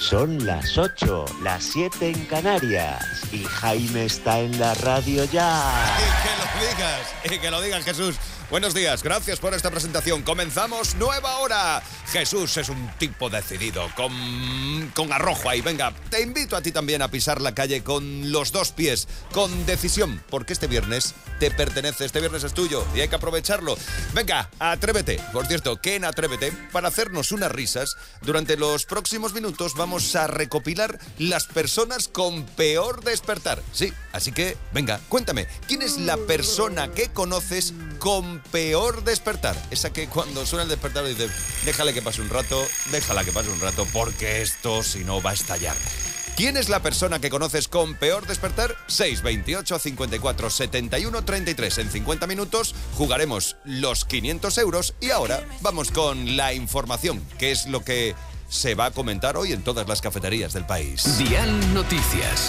Son las 8, las 7 en Canarias. Y Jaime está en la radio ya. Y que lo digas, Jesús. Buenos días, gracias por esta presentación. Comenzamos nueva hora. Jesús es un tipo decidido, con arrojo ahí. Venga, te invito a ti también a pisar la calle con los dos pies, con decisión, porque este viernes te pertenece, este viernes es tuyo y hay que aprovecharlo. Venga, atrévete. Por cierto, que en Atrévete, para hacernos unas risas, durante los próximos minutos vamos a recopilar las personas con peor despertar. Sí, así que, venga, cuéntame, ¿quién es la persona que conoces con peor despertar? Esa que cuando suena el despertador dice, déjala que pase un rato, porque esto si no va a estallar. ¿Quién es la persona que conoces con peor despertar? 628 54 71 33. En 50 minutos jugaremos los 500 euros y ahora vamos con la información, que es lo que se va a comentar hoy en todas las cafeterías del país. Dial Noticias.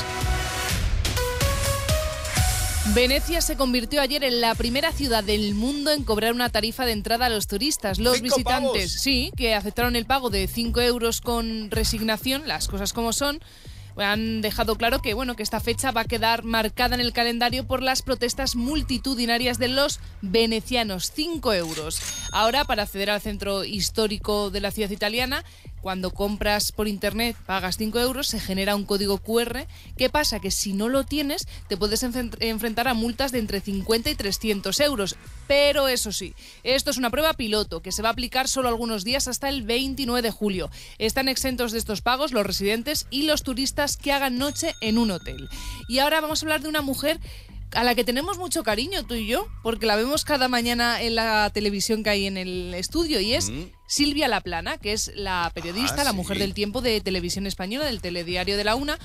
Venecia se convirtió ayer en la primera ciudad del mundo en cobrar una tarifa de entrada a los turistas. Los visitantes, pavos. Sí, que aceptaron el pago de 5 euros con resignación, las cosas como son, han dejado claro que, que esta fecha va a quedar marcada en el calendario por las protestas multitudinarias de los venecianos. 5 euros. Ahora, para acceder al centro histórico de la ciudad italiana, cuando compras por internet pagas 5 euros, se genera un código QR. ¿Qué pasa? Que si no lo tienes, te puedes enfrentar a multas de entre 50 y 300 euros. Pero eso sí, esto es una prueba piloto que se va a aplicar solo algunos días hasta el 29 de julio. Están exentos de estos pagos los residentes y los turistas que hagan noche en un hotel. Y ahora vamos a hablar de una mujer a la que tenemos mucho cariño, tú y yo, porque la vemos cada mañana en la televisión que hay en el estudio, y es Silvia Laplana, que es la periodista, la mujer del tiempo de Televisión Española, del telediario de la 1,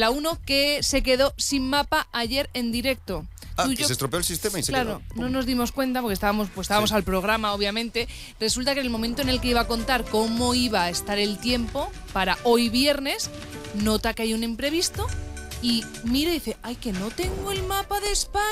que se quedó sin mapa ayer en directo. Que se estropeó el sistema y se quedó. Claro, no nos dimos cuenta porque estábamos al programa, obviamente. Resulta que en el momento en el que iba a contar cómo iba a estar el tiempo para hoy viernes, nota que hay un imprevisto y mira y dice, ay, que no tengo el mapa de España,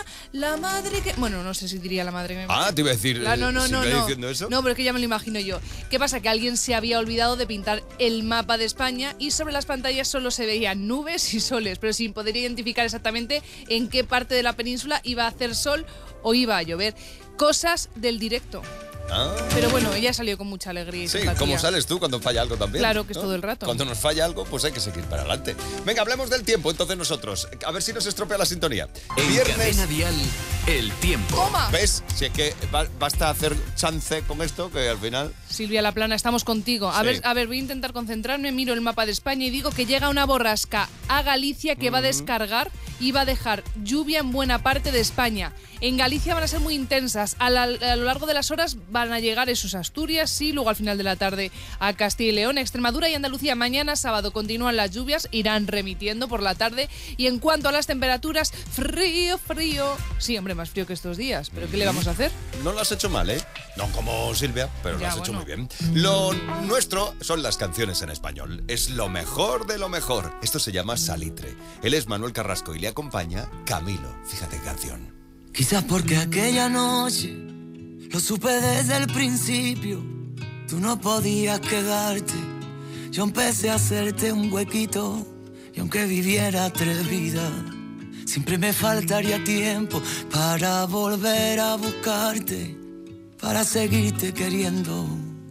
la madre que... Bueno, no sé si diría la madre que me... Te iba a decir, no. diciendo eso. No, pero es que ya me lo imagino yo. ¿Qué pasa? Que alguien se había olvidado de pintar el mapa de España y sobre las pantallas solo se veían nubes y soles, pero sin poder identificar exactamente en qué parte de la península iba a hacer sol o iba a llover. Cosas del directo. Pero bueno, ella salió con mucha alegría y simpatía. ¿Cómo sales tú cuando falla algo también? Claro, que es todo el rato. Cuando nos falla algo, pues hay que seguir para adelante. Venga, hablemos del tiempo entonces nosotros. A ver si nos estropea la sintonía. En Cadena Dial, el tiempo. ¡Toma! ¿Ves? Si es que basta hacer chance con esto, que al final... Silvia Laplana, estamos contigo. A ver, voy a intentar concentrarme, miro el mapa de España y digo que llega una borrasca a Galicia que va a descargar y va a dejar lluvia en buena parte de España. En Galicia van a ser muy intensas. A lo largo de las horas van a llegar esos Asturias, sí, luego al final de la tarde a Castilla y León, Extremadura y Andalucía. Mañana, sábado, continúan las lluvias, irán remitiendo por la tarde. Y en cuanto a las temperaturas, frío. Sí, hombre, más frío que estos días, pero ¿qué le vamos a hacer? No lo has hecho mal, ¿eh? No como Silvia, pero lo has hecho muy bien. Lo nuestro son las canciones en español. Es lo mejor de lo mejor. Esto se llama Salitre. Él es Manuel Carrasco y le acompaña Camilo. Fíjate qué canción. Quizás porque aquella noche lo supe desde el principio. Tú no podías quedarte. Yo empecé a hacerte un huequito. Y aunque viviera 3 vidas, siempre me faltaría tiempo para volver a buscarte, para seguirte queriendo.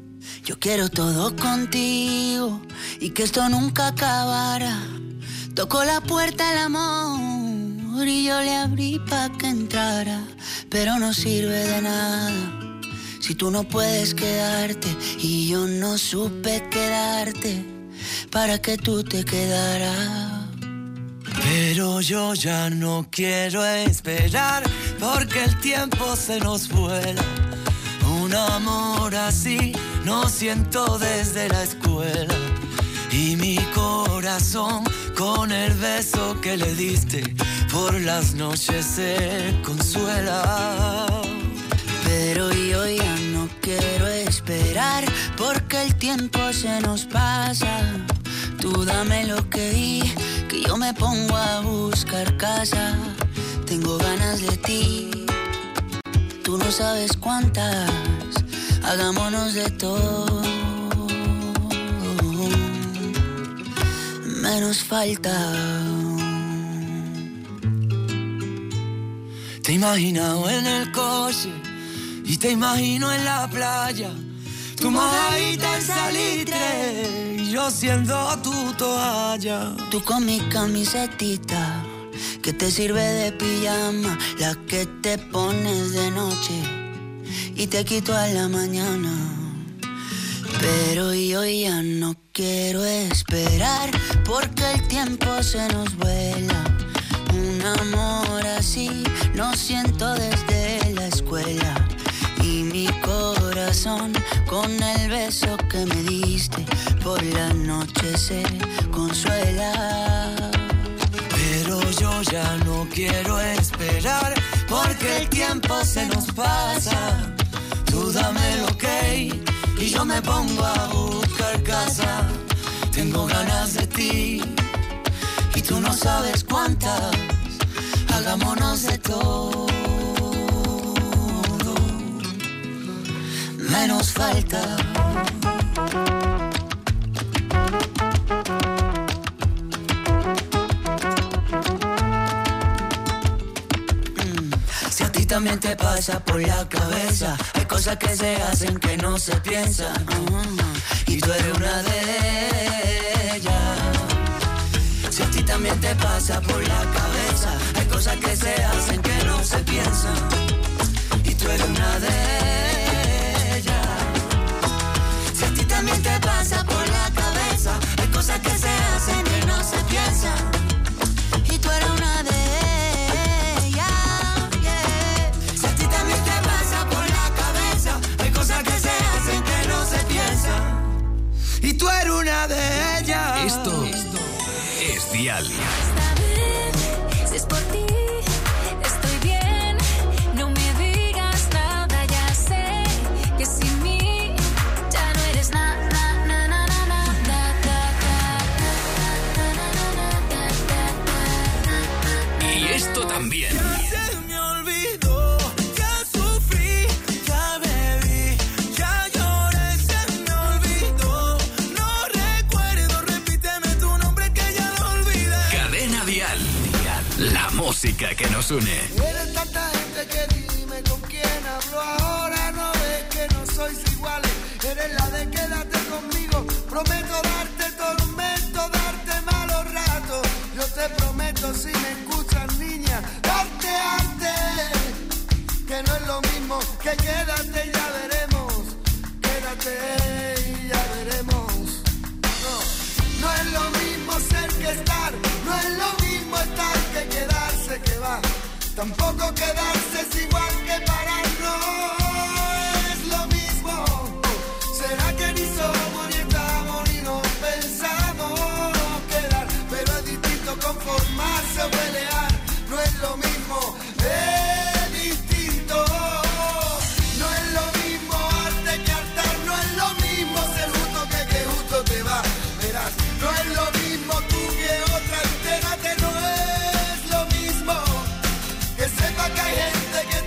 Yo quiero todo contigo y que esto nunca acabara. Tocó la puerta el amor y yo le abrí pa' que entrara, pero no sirve de nada si tú no puedes quedarte y yo no supe quedarte para que tú te quedaras. Pero yo ya no quiero esperar porque el tiempo se nos vuela. Un amor así no siento desde la escuela. Y mi corazón con el beso que le diste por las noches se consuela. Pero yo ya no quiero esperar porque el tiempo se nos pasa. Tú dame lo que yo me pongo a buscar casa. Tengo ganas de ti, tú no sabes cuántas. Hagámonos de todo. menos falta. Te he imaginado en el coche y te imagino en la playa, tu mojadita en salitre y yo siendo tu toalla. Tú con mi camisetita que te sirve de pijama, la que te pones de noche y te quito a la mañana. Pero yo ya no quiero esperar porque el tiempo se nos vuela. Un amor así no siento desde la escuela. Y mi corazón con el beso que me diste por la noche se consuela. Pero yo ya no quiero esperar porque el tiempo se nos pasa. Tú dame el ok y yo me pongo a buscar casa. Tengo ganas de ti y tú no sabes cuántas. Hagámonos de todo, menos falta. Si a ti también te pasa por la cabeza, hay cosas que se hacen que no se piensan, y tú eres una de ellas. Si a ti también te pasa por la cabeza, hay cosas que se hacen que no se piensan, y tú eres una de ellas. Si a ti también te pasa por la cabeza, hay cosas que se hacen que no se piensan, y tú eres una de ellas. Si a ti también te pasa por la cabeza, hay cosas que se hacen que no se piensan, y tú eres una de ellas. Esto es Dial. Está bien, si es por ti, estoy bien. No me digas nada, ya sé que sin mí ya no eres nada. Y esto también. Se me olvidó, ya sufrí, ya bebí, ya lloré, se me olvidó. No recuerdo, repíteme tu nombre que ya lo olvidé. Cadena Dial. La música que nos une. Eres tanta gente que dime con quién hablo ahora. No ves que no sois iguales. Eres la de quédate conmigo. Prometo darte tormento, darte malos ratos. Yo te prometo si me escuchas, niña, darte arte. Que no es lo mismo que quédate y ya veremos. Quédate y ya veremos. No es lo mismo ser que estar. No es lo mismo estar que quedarse, que va. Tampoco quedarse es igual que parar. No es lo mismo. ¿Será que ni somos ni estamos ni nos pensamos quedar? Pero es distinto conformarse o pelear. No es lo mismo, es distinto. No es lo mismo arte que hartar. No es lo mismo ser justo que justo te va. Verás, no es lo mismo tú que otra. Entérate, no es lo mismo. Que sepa que hay gente que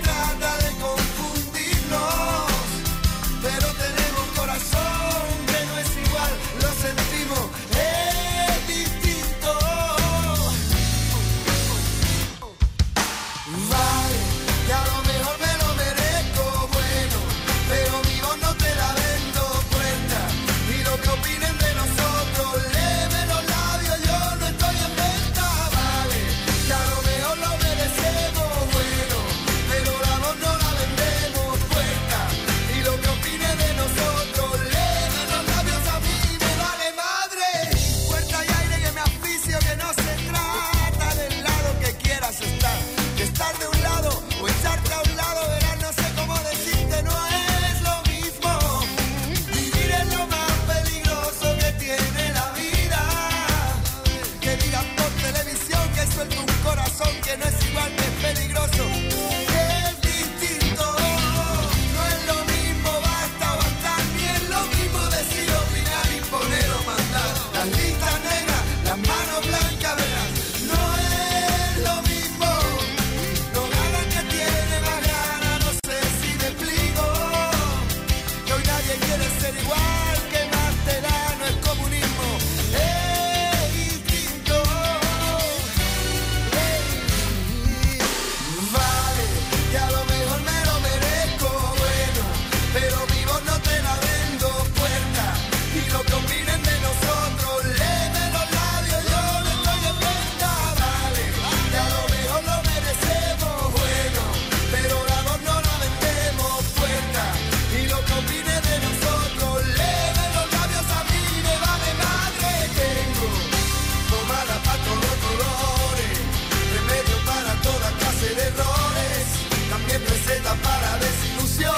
receta para desilusión.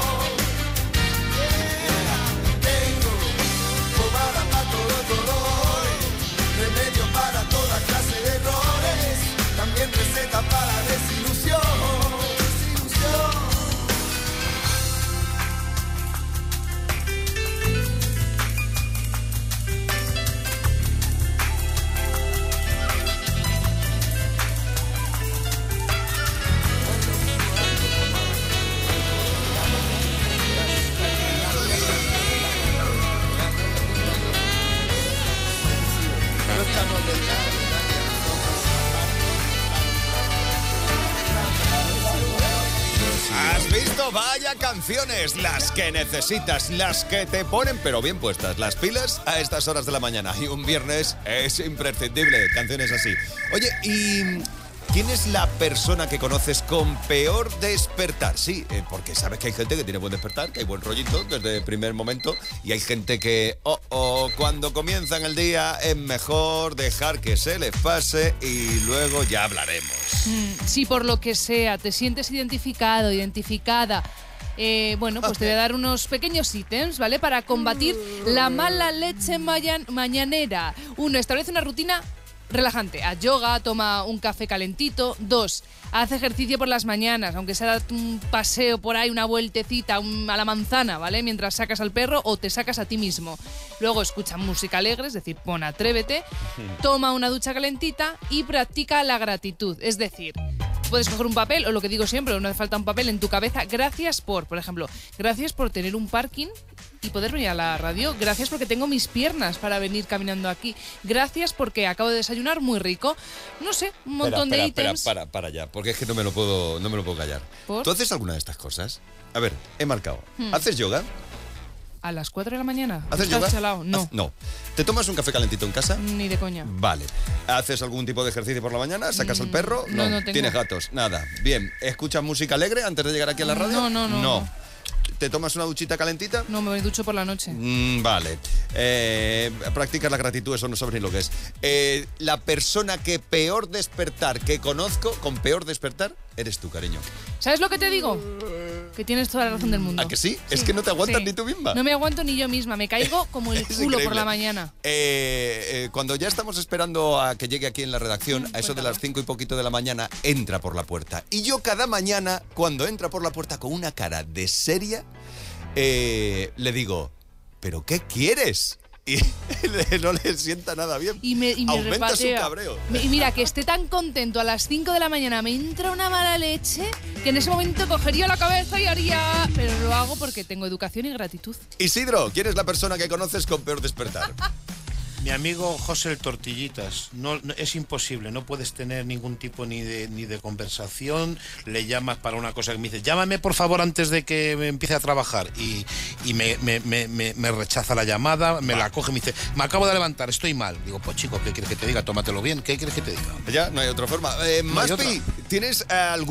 Tengo pomada para todos dolores, remedio para toda clase de errores, también receta para desilusión. ¿Has visto? Vaya canciones, las que necesitas, las que te ponen pero bien puestas las pilas a estas horas de la mañana. Y un viernes es imprescindible, canciones así. Oye, ¿y quién es la persona que conoces con peor despertar? Sí, porque sabes que hay gente que tiene buen despertar, que hay buen rollito desde el primer momento, y hay gente que, cuando comienzan el día es mejor dejar que se les pase y luego ya hablaremos. Si por lo que sea te sientes identificado, identificada, bueno, pues te voy a dar unos pequeños ítems, ¿vale? Para combatir la mala leche mañanera. 1. Establece una rutina relajante. Haz yoga, toma un café calentito. 2. Haz ejercicio por las mañanas, aunque sea un paseo por ahí, una vueltecita a la manzana, ¿vale? Mientras sacas al perro o te sacas a ti mismo. Luego escucha música alegre, es decir, pon Atrévete. Toma una ducha calentita y practica la gratitud. Es decir, puedes coger un papel, o lo que digo siempre, no hace falta un papel en tu cabeza. Gracias por ejemplo, gracias por tener un parking y poder venir a la radio. Gracias porque tengo mis piernas para venir caminando aquí. Gracias porque acabo de desayunar muy rico. No sé, un montón de ítems. Para ya, porque es que no me lo puedo callar. ¿Por? ¿Tú haces alguna de estas cosas? A ver, he marcado. ¿Haces yoga? ¿A las 4 de la mañana? ¿Haces ¿Estás yoga? chalao? No. No. ¿Te tomas un café calentito en casa? Ni de coña. Vale. ¿Haces algún tipo de ejercicio por la mañana? ¿Sacas al perro? no tengo. ¿Tienes gatos? Nada. Bien. ¿Escuchas música alegre antes de llegar aquí a la radio? No. ¿Te tomas una duchita calentita? No, me ducho por la noche. Vale. Practicas la gratitud, eso no sabes ni lo que es. La persona que peor despertar que conozco, con peor despertar, eres tú, cariño. ¿Sabes lo que te digo? Que tienes toda la razón del mundo. ¿A que sí? Es que no te aguantas ni tú misma. No me aguanto ni yo misma, me caigo como el culo increíble. por la mañana. Cuando ya estamos esperando a que llegue aquí en la redacción, a eso de las 5 y poquito de la mañana, entra por la puerta. Y yo cada mañana, cuando entra por la puerta con una cara de seria, le digo, ¿pero qué quieres? Y no le sienta nada bien. Y me aumenta su repatea. cabreo. Y mira, que esté tan contento a las 5 de la mañana, me entra una mala leche que en ese momento cogería la cabeza y haría... Pero lo hago porque tengo educación y gratitud. Isidro, ¿quién es la persona que conoces con peor despertar? Mi amigo José el Tortillitas. No, es imposible, no puedes tener ningún tipo ni de conversación. Le llamas para una cosa que me dice, llámame por favor antes de que me empiece a trabajar. Y me rechaza la llamada, me la coge y me dice, me acabo de levantar, estoy mal. Digo, pues chico, ¿qué quieres que te diga? Tómatelo bien, ¿qué quieres que te diga? Ya, no hay otra forma. Maspi, ¿tienes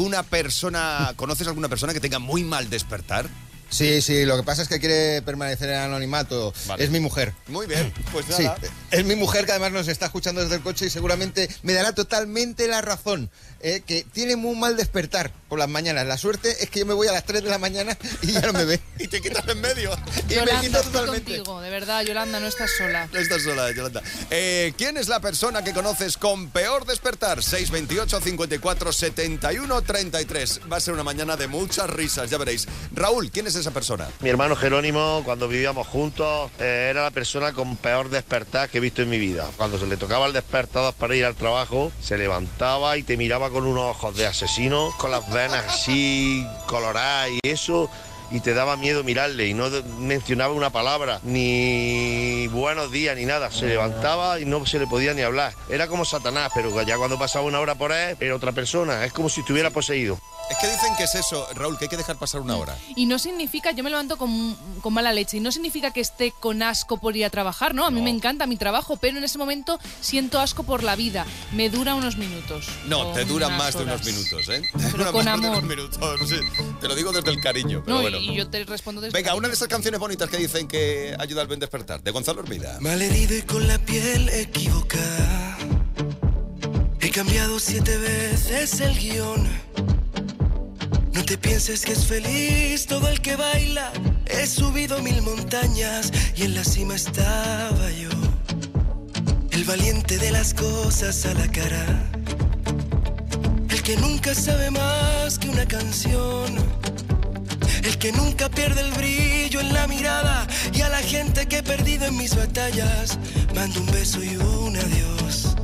conoces alguna persona que tenga muy mal despertar? Sí, lo que pasa es que quiere permanecer en anonimato. Vale. Es mi mujer. Muy bien, pues nada. Sí, es mi mujer que además nos está escuchando desde el coche y seguramente me dará totalmente la razón. Que tiene muy mal despertar por las mañanas. La suerte es que yo me voy a las 3 de la mañana y ya no me ve. Y te quitas en medio. Y Yolanda, me quito totalmente. Contigo, de verdad, Yolanda, no estás sola. No estás sola, Yolanda. ¿Quién es la persona que conoces con peor despertar? 628 54 71 33. Va a ser una mañana de muchas risas, ya veréis. Raúl, ¿quién es esa persona? Mi hermano Jerónimo, cuando vivíamos juntos, era la persona con peor despertar que he visto en mi vida. Cuando se le tocaba el despertador para ir al trabajo, se levantaba y te miraba con unos ojos de asesino, con las venas así coloradas y eso, y te daba miedo mirarle y no mencionaba una palabra, ni buenos días, ni nada. Se levantaba y no se le podía ni hablar. Era como Satanás, pero ya cuando pasaba una hora por él, era otra persona. Es como si estuviera poseído. Es que dicen que es eso, Raúl, que hay que dejar pasar una hora. Y no significa, yo me levanto con mala leche, y no significa que esté con asco por ir a trabajar, ¿no? A mí me encanta mi trabajo, pero en ese momento siento asco por la vida. Me dura unos minutos. No, te dura más de unos minutos, ¿eh? Pero con amor. Sí, te lo digo desde el cariño, pero no, bueno. Y yo te respondo desde Venga, una de esas canciones bonitas que dicen que ayuda al buen despertar, de Gonzalo Hermida. Malherido y con la piel equivocada, he cambiado 7 veces el guión. No te pienses que es feliz todo el que baila. He subido 1000 montañas y en la cima estaba yo. El valiente de las cosas a la cara. El que nunca sabe más que una canción. El que nunca pierde el brillo en la mirada. Y a la gente que he perdido en mis batallas mando un beso y un adiós.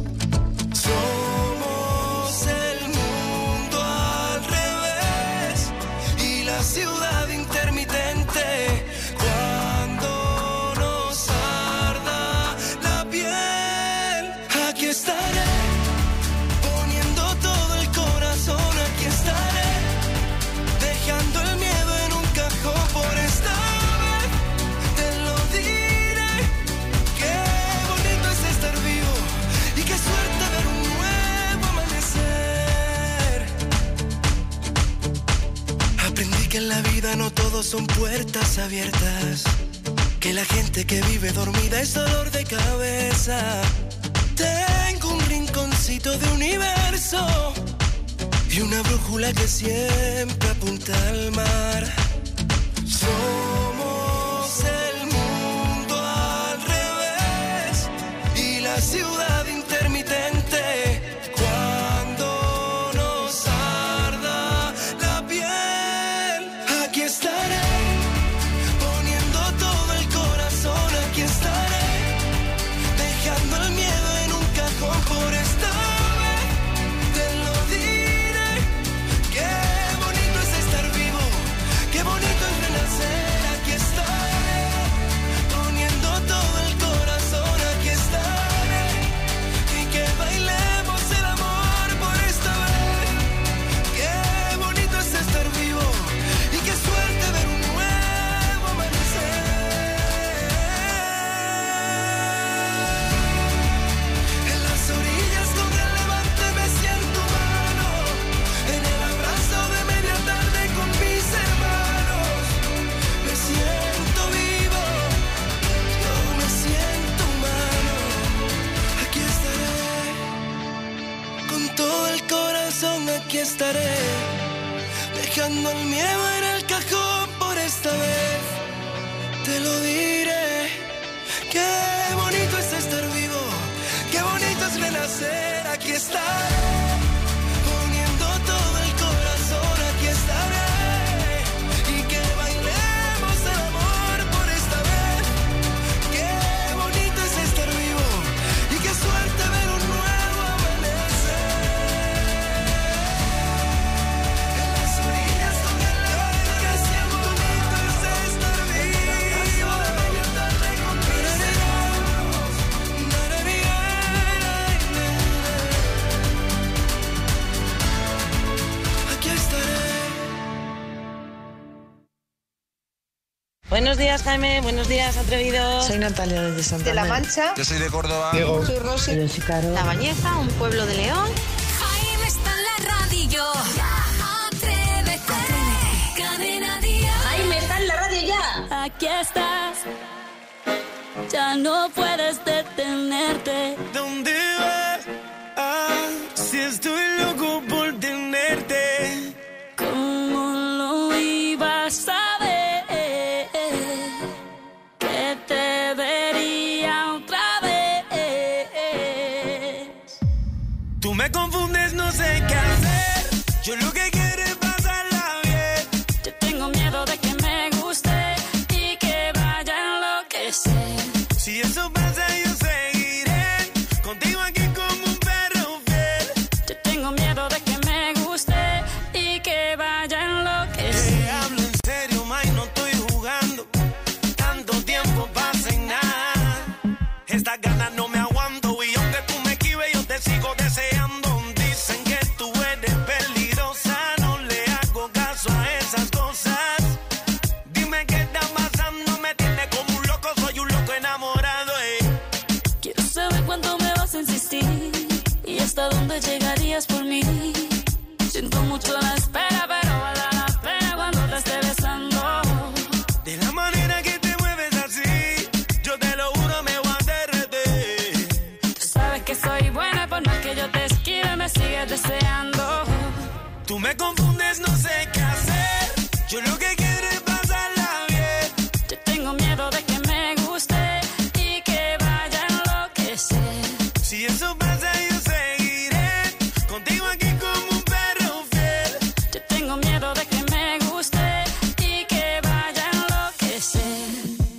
Somos el mundo al revés y la ciudad intermitente. Cuando nos arda la piel, aquí estaré, poniendo todo el corazón. Aquí estaré, dejando el miedo en un cajón. Por esta vez te lo diré. Qué bonito es estar vivo y qué suerte ver un nuevo amanecer. Aprendí que en la vida no todos son puertas abiertas, que la gente que vive dormida es dolor de cabeza. Tengo un rinconcito de universo y una brújula que siempre apunta al mar. Somos el mundo al revés y la ciudad intermitente. Cuando nos arda la piel, aquí estaré, poniendo todo el corazón. Aquí estaré, dejando el miedo en un cajón. Por esta vez te lo diré. Qué bonito es estar vivo, qué bonito es renacer. Aquí estaré, poniendo todo el corazón. Aquí estaré, y que bailemos el amor por esta vez. Qué bonito es estar vivo y qué suerte ver un nuevo amanecer. En las orillas con el levante me siento humano, en el abrazo de media tarde con mis hermanos. Me siento vivo, yo me siento humano. Aquí estaré, con todo el corazón. Aquí estaré, dejando el miedo en el cajón. Por esta vez te lo diré. Qué bonito es estar vivo, qué bonito es renacer. Aquí estaré, poniendo todo el corazón. Aquí estaré, y que bailemos el amor por esta vez. Qué bonito es estar vivo y qué suerte ver un nuevo amanecer. En las orillas con el levante me siento bonito es estar vivo. Aquí estaré. Buenos días, Jaime. Buenos días, atrevidos. Soy Natalia desde Santander. De La Mancha. Yo soy de Córdoba. Diego. Soy Rosy. Yo soy Caro. La Bañeza, un pueblo de León. Jaime está en la radio. Atrévete. Cadena Día. Jaime está en la radio ya. Aquí estás. Ya no puedes detenerte. ¿Dónde vas? Si estoy loco por tenerte. ¿Cómo lo ibas a ver? Que te vería otra vez. Tú me confundes, no sé qué hacer. Yo lo que quiero es pasarla bien. Yo tengo miedo de que me guste y que vaya a enloquecer. Si eso pasa, yo seguiré contigo aquí como un perro fiel. Yo tengo miedo de que me guste y que vaya a enloquecer. Te hablo en serio, May, no estoy jugando. Tanto tiempo pasa en nada. Estas ganas no me aguanto y aunque tú me esquives, yo te sigo deseando. Dicen que tú eres peligrosa, no le hago caso a esas cosas. Dime qué está pasando, me tienes como un loco, soy un loco enamorado. Quiero saber cuánto me vas a insistir y hasta dónde llegarías por mí. Siento mucho la espera, pero vale la pena cuando te esté besando. De la manera que te mueves así, yo te lo juro, me voy a derretir. Tú sabes que soy buena, por más que yo te esquive, me sigues deseando. Tú me confundes, no sé qué hacer. Yo lo que quiero es pasarla bien. Yo tengo miedo de que me guste y que vaya a enloquecer. Si eso pasa yo seguiré contigo aquí como un perro fiel. Yo tengo miedo de que me guste y que vaya a enloquecer.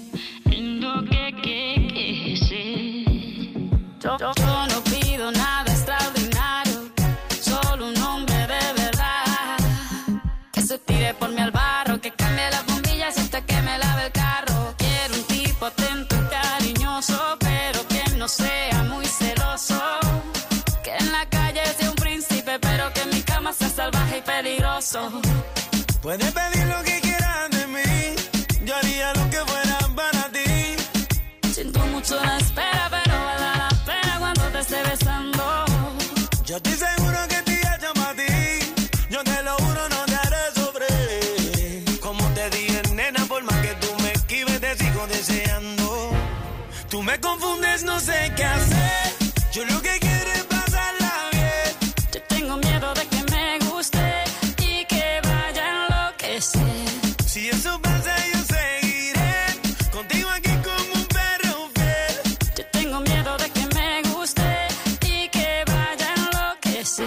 Yo no pido nada extraordinario, solo un hombre de verdad. Que se tire por mí al barro, que cambie las bombillas hasta que me lave el carro. Quiero un tipo atento y cariñoso, pero que no sea muy celoso. Que en la calle sea un príncipe, pero que en mi cama sea salvaje y peligroso. Puedes pedir lo que quieras de mí, yo haría lo que fuera para ti. Siento mucho la espera, pero vale la pena cuando te esté besando. Yo estoy seguro que te llamo a ti, yo te lo juro no te haré sobre. Como te dije, nena, por más que tú me esquives te sigo deseando. Tú me confundes, no sé qué hacer, yo lo que quiero es pasarla bien. Yo tengo miedo de que me guste y que vaya a enloquecer. Si eso pasa yo seguiré contigo aquí como un perro fiel. Yo tengo miedo de que me guste y que vaya a enloquecer.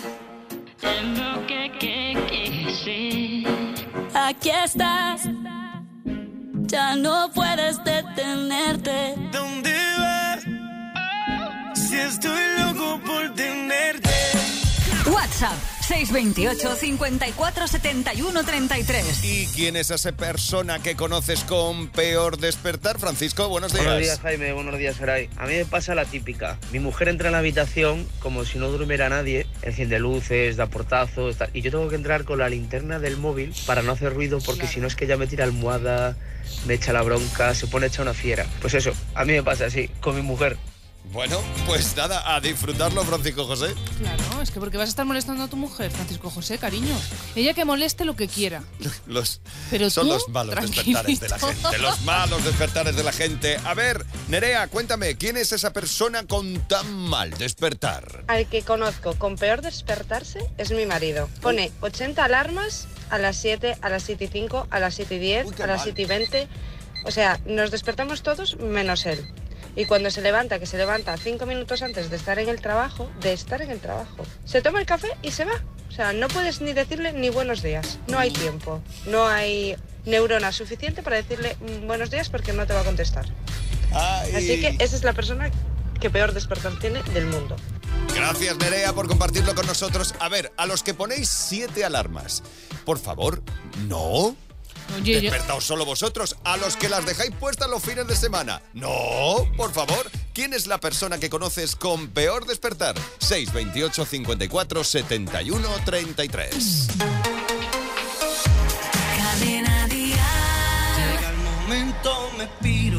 Aquí estás, ya no puedes detenerte. ¿Dónde vas? Si estoy loco por tenerte. WhatsApp 628 54 71 33. ¿Y quién es esa persona que conoces con peor despertar? Francisco, buenos días. Buenos días, Jaime. Buenos días, Saray. A mí me pasa la típica. Mi mujer entra en la habitación como si no durmiera nadie, enciende luces, da portazos, y yo tengo que entrar con la linterna del móvil para no hacer ruido, porque si no es que ella me tira almohada, me echa la bronca, se pone hecha una fiera. Pues eso, a mí me pasa así, con mi mujer. Bueno, pues nada, a disfrutarlo, Francisco José. Claro, es que porque vas a estar molestando a tu mujer, Francisco José, cariño. Ella que moleste lo que quiera. Pero son tú, los malos despertares de la gente. Los malos despertares de la gente. A ver, Nerea, cuéntame, ¿quién es esa persona con tan mal despertar? Al que conozco con peor despertarse es mi marido. Pone 80 alarmas a las 7, a las 7 y 5, a las 7 y 10, a las 7 y 20. O sea, nos despertamos todos menos él. Y cuando se levanta, que se levanta 5 minutos antes de estar en el trabajo, se toma el café y se va. O sea, no puedes ni decirle ni buenos días. No hay tiempo. No hay neurona suficiente para decirle buenos días porque no te va a contestar. Ay. Así que esa es la persona que peor despertar tiene del mundo. Gracias, Nerea, por compartirlo con nosotros. A ver, a los que ponéis 7 alarmas, por favor, no. Oye, Despertaos solo vosotros, a los que las dejáis puestas los fines de semana. No, por favor. ¿Quién es la persona que conoces con peor despertar? 628 54 71 33. Cadena Dial. Llega el momento, me piro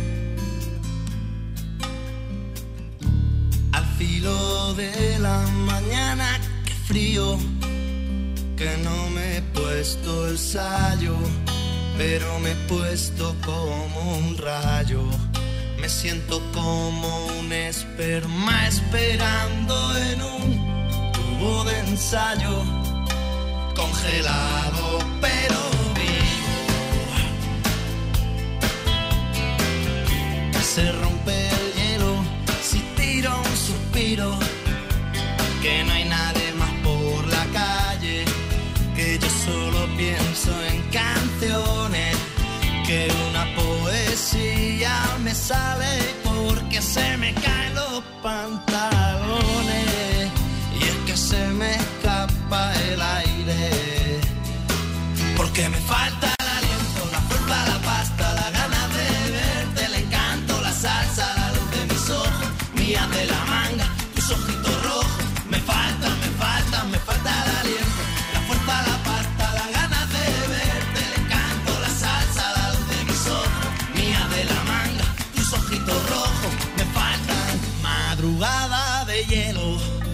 al filo de la mañana. Qué frío, que no me he puesto el sayo, pero me he puesto como un rayo. Me siento como un esperma esperando en un tubo de ensayo, congelado pero vivo. Se rompe el hielo si tiro un suspiro, que no hay nadie más por la calle, que yo solo pienso en canciones, que una poesía me sale porque se me caen los pantalones, y es que se me escapa el aire, porque me falta el aliento, la fuerza, la pasta, la gana de verte, el encanto, la salsa, la luz de mis ojos, mía de la manga, tus ojitos rojos, me falta el aliento, la fuerza, la pasta, la gana de verte, el encanto, la salsa, la luz de mis ojos, mía de la manga, tus ojitos rojos, me faltan. Madrugada de hielo,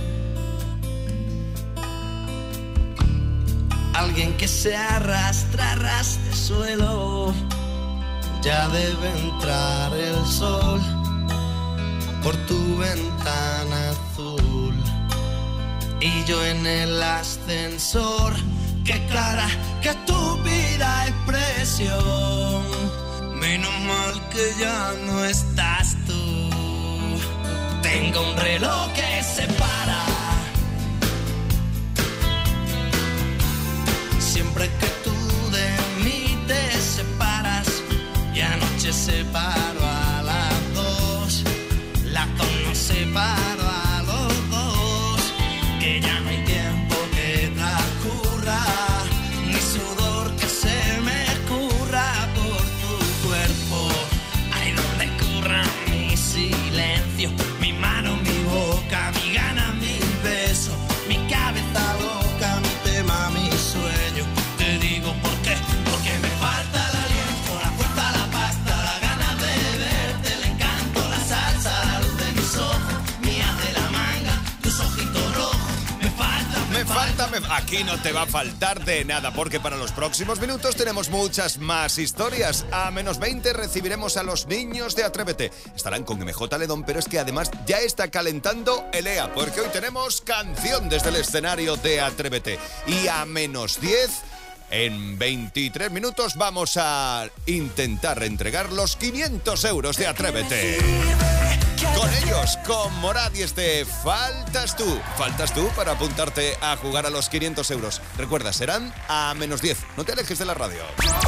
alguien que se arrastra a ras de suelo, ya debe entrar el sol por tu ventana azul, y yo en el ascensor, qué clara, qué estúpida que ya no estás tú. Tengo un reloj que se para siempre que tú de mí te separas. Y anoche separo a las dos, las dos nos separo a los dos, que ya no hay tiempo que transcurra, ni sudor que se me escurra por tu cuerpo. Ahí donde curra mi silencio, mi mano, mi boca, mi gana, mi beso, mi cabeza loca, mi tema, mi sueño. Te digo por qué, porque me falta el aliento, la fuerza, la pasta, la ganas de verte, el encanto, la salsa, la luz de mis ojos, mía de la manga, tus ojitos rojos. Me falta. Aquí no te va a faltar de nada, porque para los próximos minutos tenemos muchas más historias. A menos 20 recibiremos a los niños de Atrévete. Estarán con MJ Ledón, pero es que además ya está calentando el EA, porque hoy tenemos canción desde el escenario de Atrévete. Y a menos 10... en 23 minutos vamos a intentar entregar los 500 euros de Atrévete. Con ellos, con Morad y Faltas tú. Faltas tú para apuntarte a jugar a los 500 euros. Recuerda, serán a menos 10. No te alejes de la radio.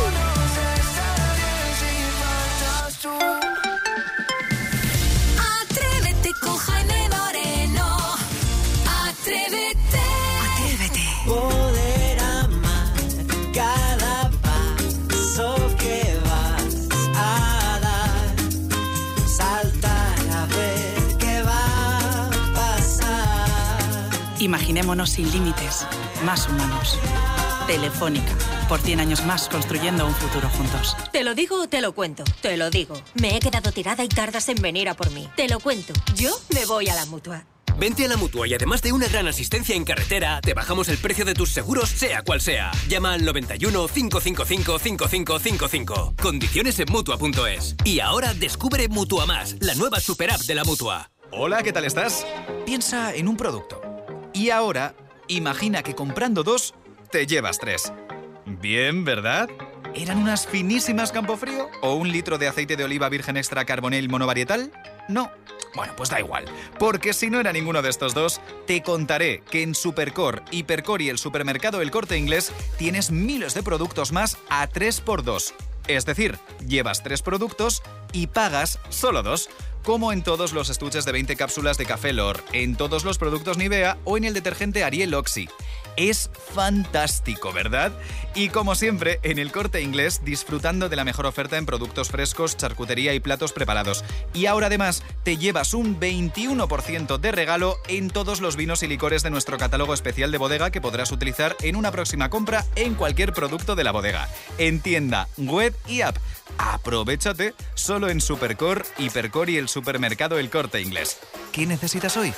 Atrévete con Jaime Moreno. Atrévete. Atrévete. Poder amar cada paso que vas a dar, saltar a ver qué va a pasar. Imaginémonos sin límites, más humanos. Telefónica, por 100 años más construyendo un futuro juntos. ¿Te lo digo o te lo cuento? Te lo digo. Me he quedado tirada y tardas en venir a por mí. Te lo cuento. Yo me voy a la Mutua. Vente a la Mutua y además de una gran asistencia en carretera, te bajamos el precio de tus seguros, sea cual sea. Llama al 91 555 5555. Condiciones en Mutua.es. Y ahora descubre Mutua Más, la nueva super app de la Mutua. Hola, ¿qué tal estás? Piensa en un producto. Y ahora, imagina que comprando 2, te llevas 3. Bien, ¿verdad? ¿Eran unas finísimas Campofrío? ¿O un litro de aceite de oliva virgen extra carbonell monovarietal? No. Bueno, pues da igual, porque si no era ninguno de estos dos, te contaré que en Supercor, Hipercor y el supermercado El Corte Inglés tienes miles de productos más a 3x2. Es decir, llevas 3 productos y pagas solo 2. Como en todos los estuches de 20 cápsulas de Café Lor, en todos los productos Nivea o en el detergente Ariel Oxy. Es fantástico, ¿verdad? Y como siempre, en El Corte Inglés, disfrutando de la mejor oferta en productos frescos, charcutería y platos preparados. Y ahora además te llevas un 21% de regalo en todos los vinos y licores de nuestro catálogo especial de bodega que podrás utilizar en una próxima compra en cualquier producto de la bodega. En tienda, web y app. Aprovechate solo en Supercor, Hipercor y el supermercado El Corte Inglés. ¿Qué necesitas hoy?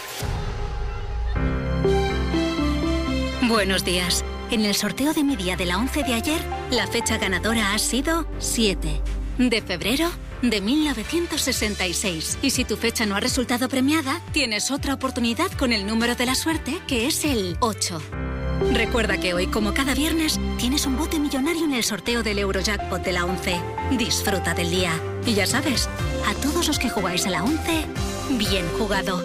Buenos días. En el sorteo de mi día de la 11 de ayer, la fecha ganadora ha sido 7 de febrero de 1966. Y si tu fecha no ha resultado premiada, tienes otra oportunidad con el número de la suerte, que es el 8. Recuerda que hoy, como cada viernes, tienes un bote millonario en el sorteo del Eurojackpot de la 11. Disfruta del día. Y ya sabes, a todos los que jugáis a la 11, bien jugado.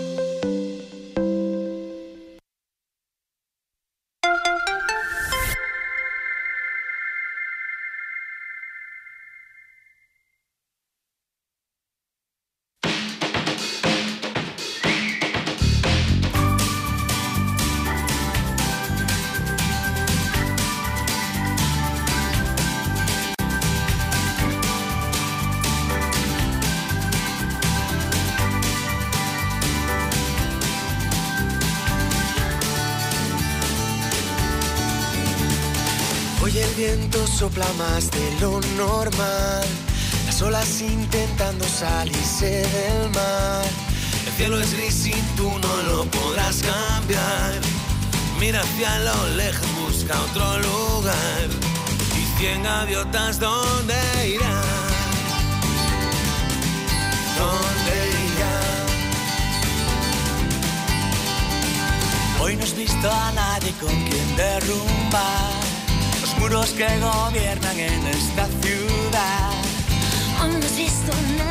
Hoy el viento sopla más de lo normal, las olas intentando salirse del mar. El cielo es gris y tú no lo podrás cambiar. Mira hacia lo lejos, busca otro lugar. Y 100 gaviotas, ¿dónde irán? ¿Dónde irán? Hoy no has visto a nadie con quien derrumbar los muros que gobiernan en esta ciudad. Aún no has visto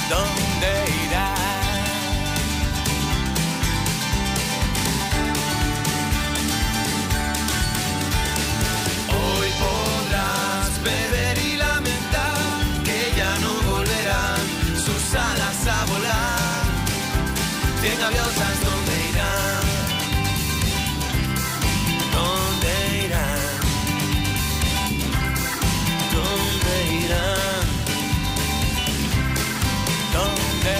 ¿dónde irás? Hoy podrás beber y lamentar que ya no volverán sus alas a volar. 100 gaviotas, ¿dónde irán? ¿Dónde irán? ¿Dónde irán? ¿Dónde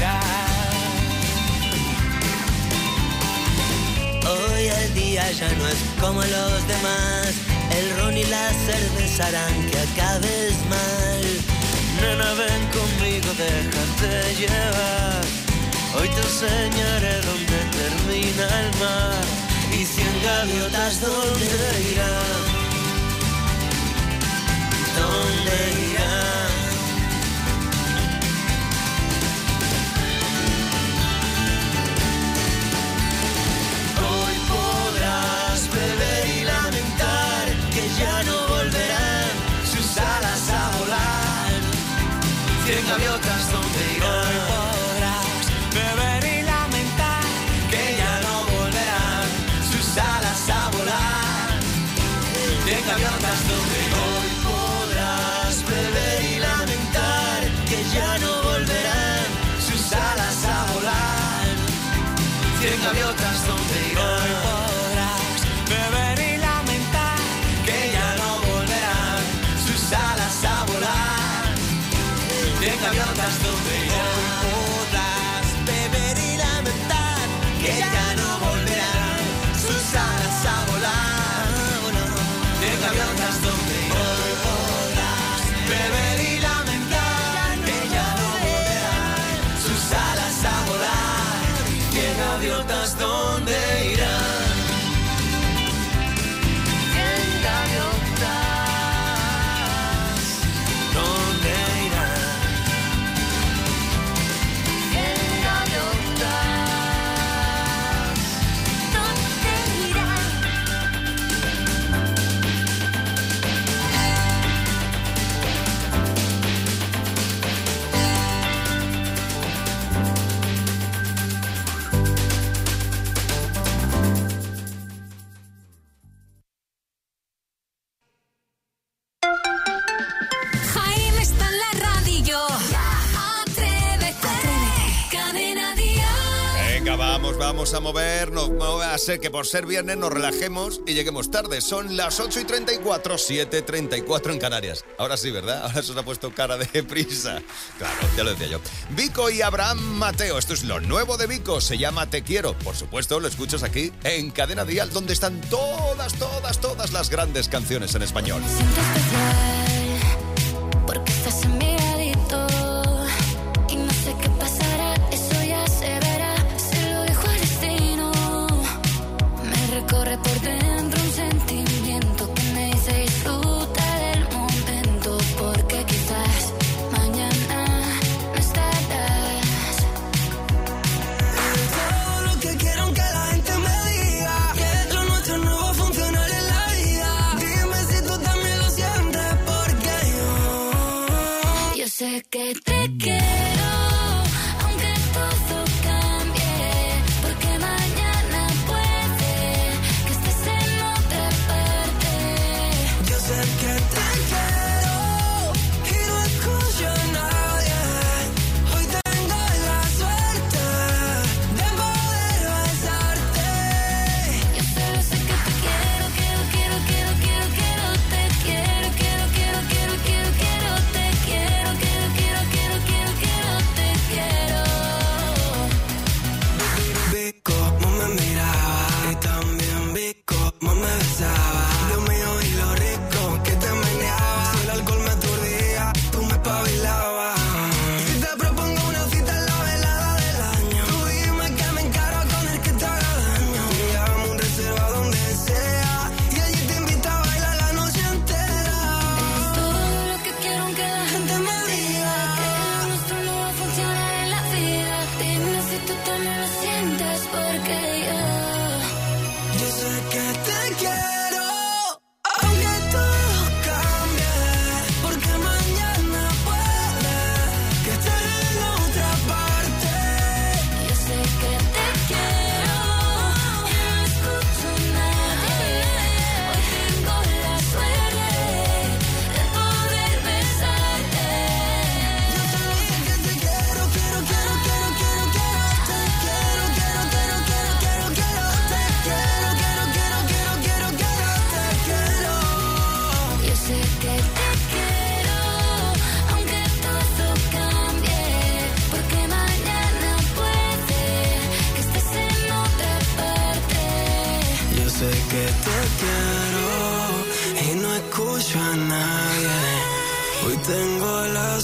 irán? Hoy el día ya no es como los demás. El ron y la cerveza harán que acabes mal. Nena, ven conmigo, déjate llevar. Hoy te enseñaré dónde termina el mar. Y 100 gaviotas, ¿dónde irán? ¿Dónde irán? Hoy podrás beber y lamentar que ya no volverán sus alas a volar. 100 gaviotas, ¿dónde irán? Hoy podrás beber y lamentar que ya no volverán sus alas a volar. 100 gaviotas, ¿dónde irán? Hoy podrás beber y lamentar que ya no volverán sus alas a volar. 100 gaviotas, ¿dónde irán? Hoy podrás beber y lamentar que ya no volverán sus alas a volar. 100 gaviotas, ¿dónde irán? Hoy podrás beber y lamentar que ya no volverán sus alas a volar. 100 gaviotas, ¿dónde irán? Hoy podrás beber y lamentar que ya no volverán sus alas a volar. 100 gaviotas, ¿dónde irán? 100 gaviotas, ¿dónde irán? 100 gaviotas, ¿dónde irán? Jaime está en la radio. Atrévete. Cadena Dial. Venga, vamos a movernos. No va a ser que por ser viernes nos relajemos y lleguemos tarde. Son las 8:34, 7:34 en Canarias. Ahora sí, ¿verdad? Ahora se os ha puesto cara de prisa. Claro, ya lo decía yo. Vico y Abraham Mateo. Esto es lo nuevo de Vico. Se llama Te Quiero. Por supuesto, lo escuchas aquí en Cadena Dial, donde están todas las grandes canciones en español. Porque estás en mi ladito y no sé qué pasará, eso ya se verá. Se lo dejo al destino. Me recorre por dentro un sentimiento que me dice disfruta del momento, porque quizás mañana no estarás. Todo lo que quiero que la gente me diga, que lo nuestro no va a funcionar en la vida. Dime si tú también lo sientes, porque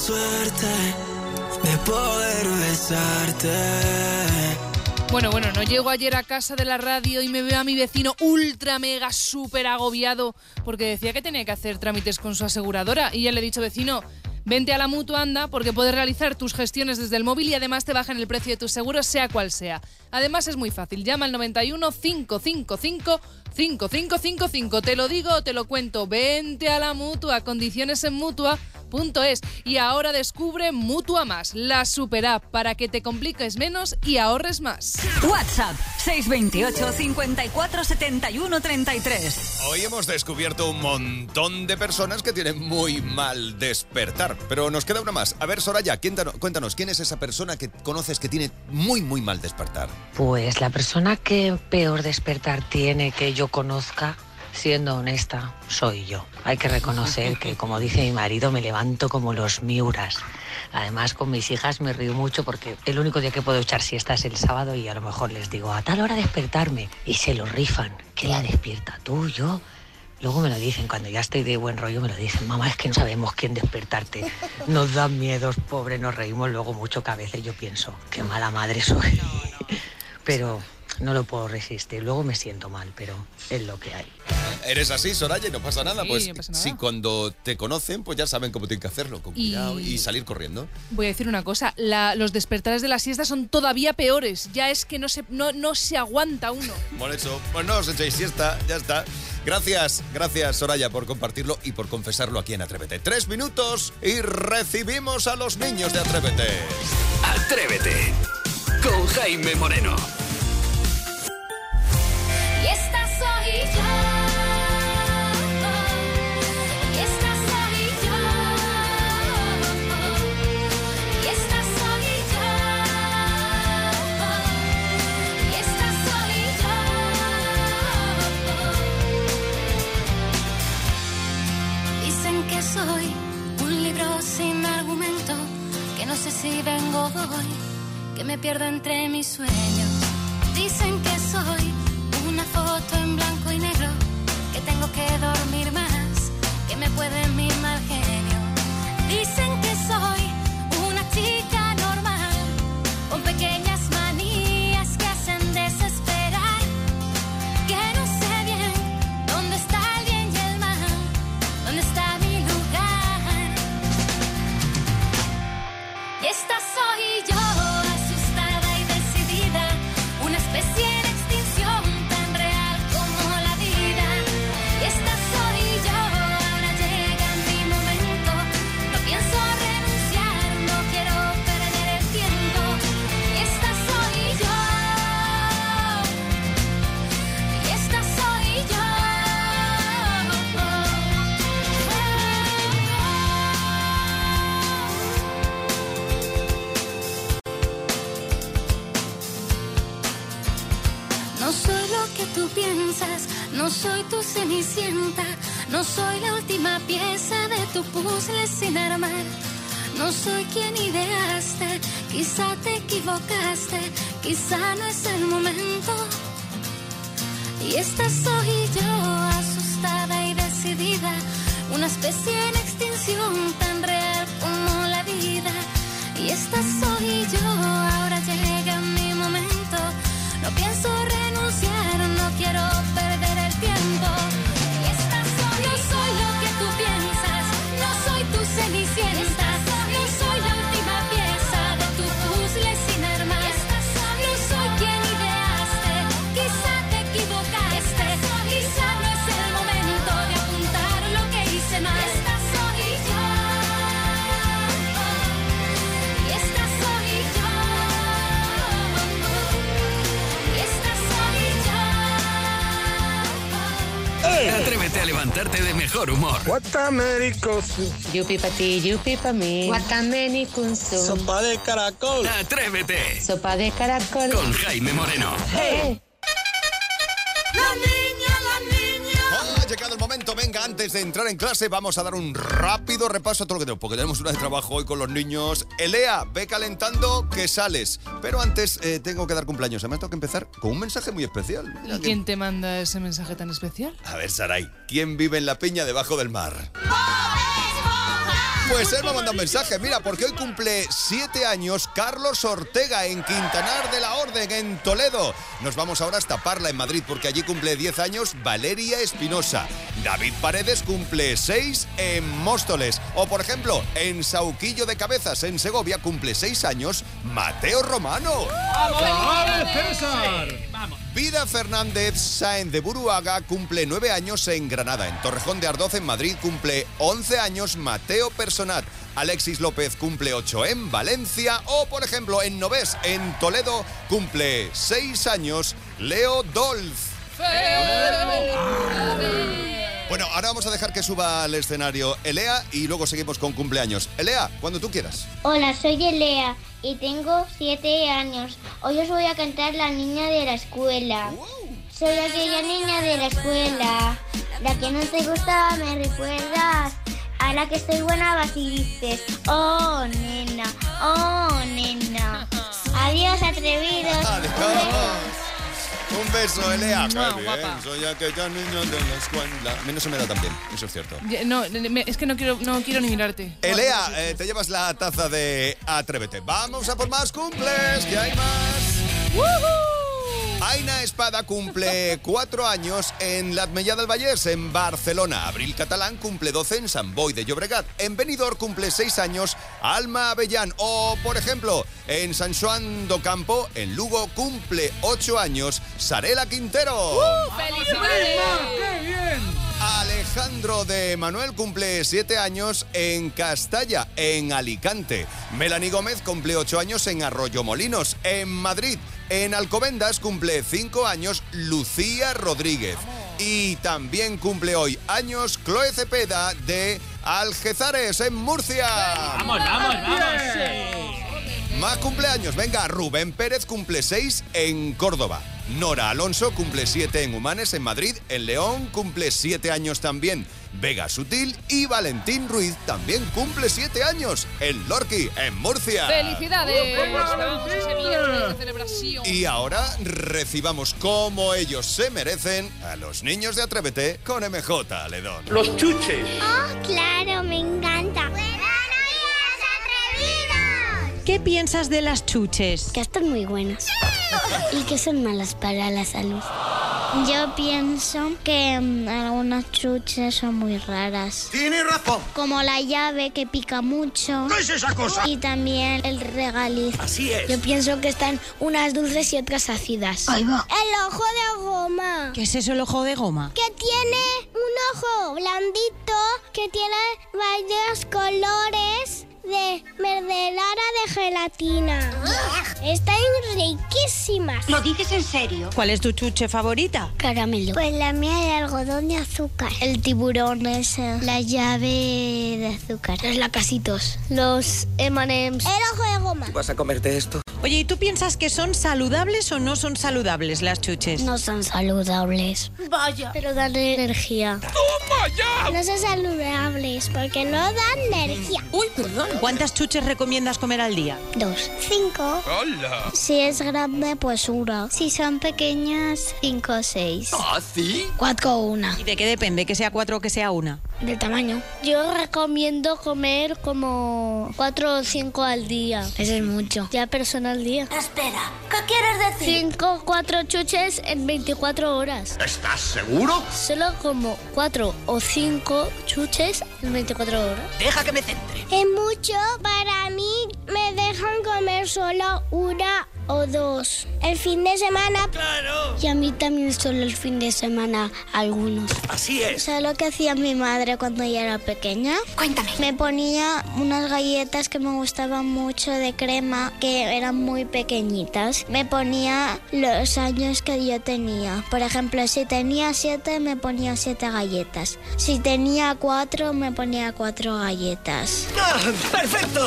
suerte de poder besarte. Bueno, no llego ayer a casa de la radio y me veo a mi vecino ultra mega súper agobiado porque decía que tenía que hacer trámites con su aseguradora y ya le he dicho, vecino, vente a la Mutua, anda, porque puedes realizar tus gestiones desde el móvil y además te bajan el precio de tus seguros, sea cual sea. Además es muy fácil, llama al 91 555 5555. Te lo digo, te lo cuento, vente a la Mutua, condiciones en Mutua.es. Y ahora descubre Mutua Más, la super app para que te compliques menos y ahorres más. WhatsApp 628 54 71 33. Hoy hemos descubierto un montón de personas que tienen muy mal despertar, pero nos queda una más. A ver, Soraya, cuéntanos, ¿quién es esa persona que conoces que tiene muy mal despertar? Pues la persona que peor despertar tiene que yo conozca, siendo honesta, soy yo. Hay que reconocer que, como dice mi marido, me levanto como los Miuras. Además, con mis hijas me río mucho porque el único día que puedo echar siesta es el sábado y a lo mejor les digo, a tal hora despertarme. Y se lo rifan. ¿Quién la despierta? ¿Tú? ¿Yo? Luego me lo dicen, cuando ya estoy de buen rollo me lo dicen, mamá, es que no sabemos quién despertarte. Nos dan miedos, pobre, nos reímos luego mucho que a veces yo pienso, qué mala madre soy. Pero no lo puedo resistir, luego me siento mal, pero es lo que hay. Eres así, Soraya, y no pasa nada. Sí, pues no pasa nada. si cuando te conocen, pues ya saben cómo tienen que hacerlo, con cuidado y salir corriendo. Voy a decir una cosa, los despertares de la siesta son todavía peores. Ya es que no se aguanta uno. Por eso, pues no os echéis siesta, ya está. Gracias, Soraya, por compartirlo y por confesarlo aquí en Atrévete. 3 minutos y recibimos a los niños de Atrévete. Atrévete con Jaime Moreno. Y esta soy yo. Y esta soy yo. Y esta soy yo. Y esta soy yo. Dicen que soy un libro sin argumento, que no sé si vengo o voy, que me pierdo entre mis sueños. Dicen que soy una foto en blanco y negro, que tengo que dormir más, que me puede mi mal genio. Dicen que soy una chica normal, con pequeñas manías que hacen desesperar, que no sé bien dónde está el bien y el mal, dónde está mi lugar. Y esta soy yo, asustada y decidida, una especie de extinción tan real como la vida. Y esta soy yo, ahora llega mi momento, no pienso renunciar, no quiero perder el tiempo. Y esta soy yo, y esta soy yo. No soy lo que tú piensas, no soy tu cenicienta, no soy la última pieza de tu puzzle sin armar. No soy quien ideaste, quizá te equivocaste, quizá no es el momento. Y esta soy yo, asustada y decidida, una especie en extinción tan real como la vida. Y esta soy yo, ahora llega mi momento, no pienso renunciar, no quiero perder el tiempo. Y esta soy, no soy lo que tú piensas, no soy tu cenicienta, no soy la última pieza de tu puzzle sin armar. No soy quien ideaste, quizá te equivocaste, quizá no es el momento de apuntar lo que hice mal. Esta soy yo, y esta soy yo. Atrévete a levantarte de mejor humor. Yupi pa' ti, yupi pa' mí. Guacameni con su. Sopa de caracol. Atrévete. Sopa de caracol. Con Jaime Moreno. Hey. Ha llegado el momento, venga, antes de entrar en clase vamos a dar un rápido repaso a todo lo que tenemos, porque tenemos una de trabajo hoy con los niños. Elea, ve calentando que sales. Pero antes tengo que dar cumpleaños, además tengo que empezar con un mensaje muy especial. Mira ¿Y quién te manda ese mensaje tan especial? A ver, Saray, ¿quién vive en la peña debajo del mar? Pues él me ha mandado un mensaje. Mira, porque hoy cumple 7 años Carlos Ortega en Quintanar de la Orden, en Toledo. Nos vamos ahora hasta Parla, en Madrid, porque allí cumple 10 años Valeria Espinosa. David Paredes cumple 6 en Móstoles. O, por ejemplo, en Sauquillo de Cabezas, en Segovia, cumple 6 años Mateo Romano. ¡Vamos, César! ¡Vamos! Vida Fernández Sáenz de Buruaga cumple 9 años en Granada. En Torrejón de Ardoz, en Madrid, cumple 11 años Mateo Personat. Alexis López cumple 8 en Valencia. O, por ejemplo, en Novés, en Toledo, cumple 6 años Leo Dolz. Bueno, ahora vamos a dejar que suba al escenario Elea y luego seguimos con cumpleaños. Elea, cuando tú quieras. Hola, soy Elea y tengo 7 años. Hoy os voy a cantar La niña de la escuela. Soy aquella niña de la escuela, la que no te gustaba, me recuerdas. A la que estoy buena vas y dices, oh nena, oh nena. Adiós, atrevidos. Adiós. Un beso, Elea. No, Qué guapa. bien, soy aquella niña de la escuela. A mí no se me da tan bien, eso es cierto. No, es que no quiero ni mirarte. Elea, te llevas la taza de Atrévete. Vamos a por más cumples, que hay más. ¡Woohoo! Aina Espada cumple 4 años en l'Ametlla del Vallès, en Barcelona. Abril Catalán cumple 12 en Sant Boi de Llobregat. En Benidorm cumple 6 años Alma Avellán. O, por ejemplo, en Sant Joan do Campo, en Lugo, cumple 8 años Sarela Quintero. ¡Felicidades! ¡Qué bien! Alejandro de Manuel cumple 7 años en Castalla, en Alicante. Melanie Gómez cumple 8 años en Arroyomolinos, en Madrid. En Alcobendas cumple 5 años Lucía Rodríguez. Y también cumple hoy años Chloe Cepeda de Algezares, en Murcia. ¡Vamos! Más cumpleaños. Venga, Rubén Pérez cumple 6 en Córdoba. Nora Alonso cumple 7 en Humanes, en Madrid. En León cumple 7 años también Vega Sutil. Y Valentín Ruiz también cumple 7 años en Lorqui, en Murcia. ¡Felicidades! Vamos, ese viernes de celebración. Y ahora recibamos como ellos se merecen a los niños de Atrévete con MJ Ledón. Los chuches. Oh, claro, me encanta. ¿Qué piensas de las chuches? Que están muy buenas y que son malas para la salud. Yo pienso que algunas chuches son muy raras. Tiene razón. Como la llave que pica mucho. ¿Qué es esa cosa? Y también el regaliz. Así es. Yo pienso que están unas dulces y otras ácidas. Ahí va. El ojo de goma. ¿Qué es eso, el ojo de goma? Que tiene un ojo blandito, que tiene varios colores de mermelada de gelatina. Están riquísimas. ¿Lo dices en serio? ¿Cuál es tu chuche favorita? Caramelo. Pues la mía es algodón de azúcar. El tiburón es la llave de azúcar. Los lacasitos. Los M&M's. El ojo de goma. ¿Vas a comerte esto? Oye, ¿y tú piensas que son saludables o no son saludables las chuches? No son saludables. Vaya. Pero dan energía. ¡Toma ya! No son saludables porque no dan energía. Uy, perdón. ¿Cuántas chuches recomiendas comer al día? 2. 5. ¡Hola! Si es grande, pues 1. Si son pequeñas, 5 o 6. ¿Ah, sí? 4 o 1. ¿Y de qué depende? ¿Que sea 4 o que sea 1? Del tamaño. Yo recomiendo comer como 4 o 5 al día. Eso es mucho. Ya persona al día. Espera, ¿qué quieres decir? 4 chuches en 24 horas. ¿Estás seguro? Solo como 4 o 5 chuches en 24 horas. Deja que me centre. Es mucho. Para mí me dejan comer solo 1 o 2. El fin de semana. ¡Claro! Y a mí también solo el fin de semana algunos. Así es. ¿Sabes lo que hacía mi madre cuando yo era pequeña? Cuéntame. Me ponía unas galletas que me gustaban mucho de crema, que eran muy pequeñitas. Me ponía los años que yo tenía. Por ejemplo, si tenía 7, me ponía 7 galletas. Si tenía 4, me ponía 4 galletas. ¡Ah, ¡perfecto!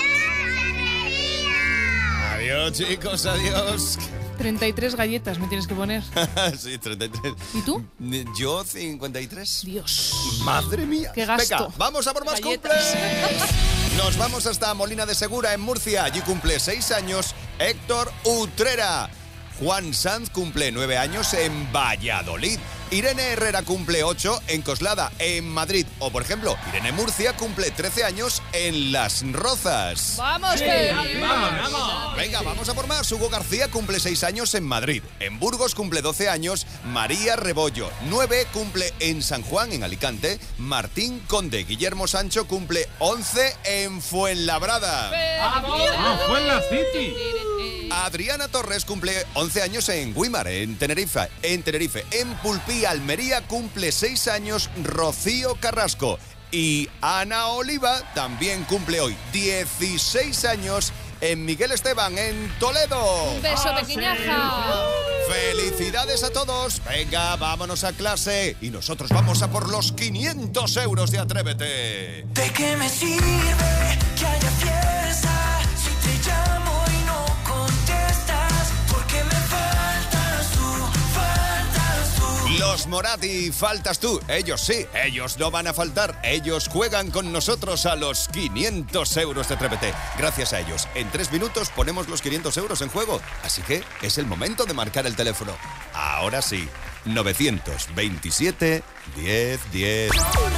Adiós, chicos, adiós. 33 galletas me tienes que poner. Sí, 33. ¿Y tú? Yo 53. Dios. Madre mía. Qué gasto. Venga, vamos a por más Galletas. cumples. Nos vamos hasta Molina de Segura, en Murcia. Allí cumple 6 años Héctor Utrera. Juan Sanz cumple 9 años en Valladolid. Irene Herrera cumple 8 en Coslada, en Madrid. O, por ejemplo, Irene Murcia cumple 13 años en Las Rozas. ¡Vamos! Sí, vamos. Venga, vamos a por más. Hugo García cumple 6 años en Madrid. En Burgos cumple 12 años María Rebollo. 9 cumple en San Juan, en Alicante, Martín Conde. Guillermo Sancho cumple 11 en Fuenlabrada. ¡Vamos! ¡Fuenla City! Adriana Torres cumple 11 años en Guimar, en Tenerife. En Pulpí, Almería, cumple 6 años Rocío Carrasco. Y Ana Oliva también cumple hoy 16 años en Miguel Esteban, en Toledo. Un beso, pequeñaja. ¡Felicidades a todos! Venga, vámonos a clase. Y nosotros vamos a por los 500 euros de Atrévete. ¿De qué me sirve que haya fiesta si te llamo y no contestas? Porque me faltas tú. Los Moratti, faltas tú. Ellos sí, ellos no van a faltar. Ellos juegan con nosotros a los 500 euros de Atrévete. Gracias a ellos, en 3 minutos ponemos los 500 euros en juego. Así que es el momento de marcar el teléfono. Ahora sí, 927 10 10.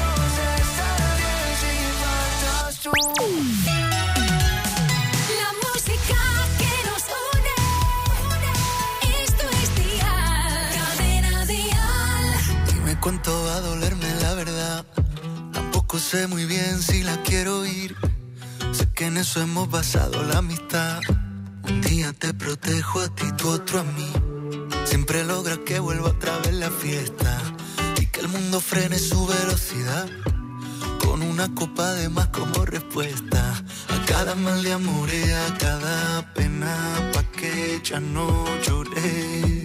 Cuánto va a dolerme la verdad. Tampoco sé muy bien si la quiero oír. Sé que en eso hemos basado la amistad. Un día te protejo a ti, tú otro a mí. Siempre logras que vuelva otra vez la fiesta y que el mundo frene su velocidad. Con una copa de más como respuesta a cada mal de amor y a cada pena, pa' que ya no lloré.